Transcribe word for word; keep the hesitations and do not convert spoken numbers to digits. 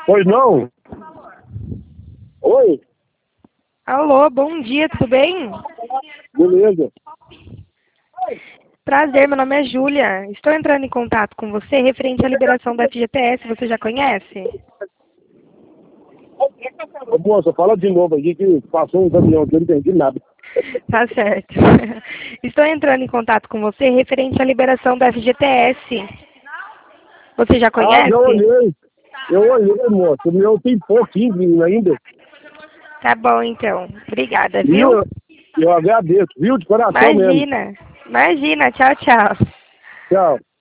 Pois não? Oi? Alô, bom dia, tudo bem? Beleza. Prazer, meu nome é Júlia. Estou entrando em contato com você referente à liberação do F G T S, você já conhece? Ô, moça, fala de novo aqui que passou um caminhão aqui, eu não entendi nada. Tá certo. Estou entrando em contato com você referente à liberação do F G T S. Você já Ah, já conhece? olhei. Eu olhei, moça. O meu tem pouquinho ainda. Tá bom, então. Obrigada, Viu? viu? Eu agradeço, viu? De coração mesmo. Imagina. Imagina. Tchau, tchau. Tchau.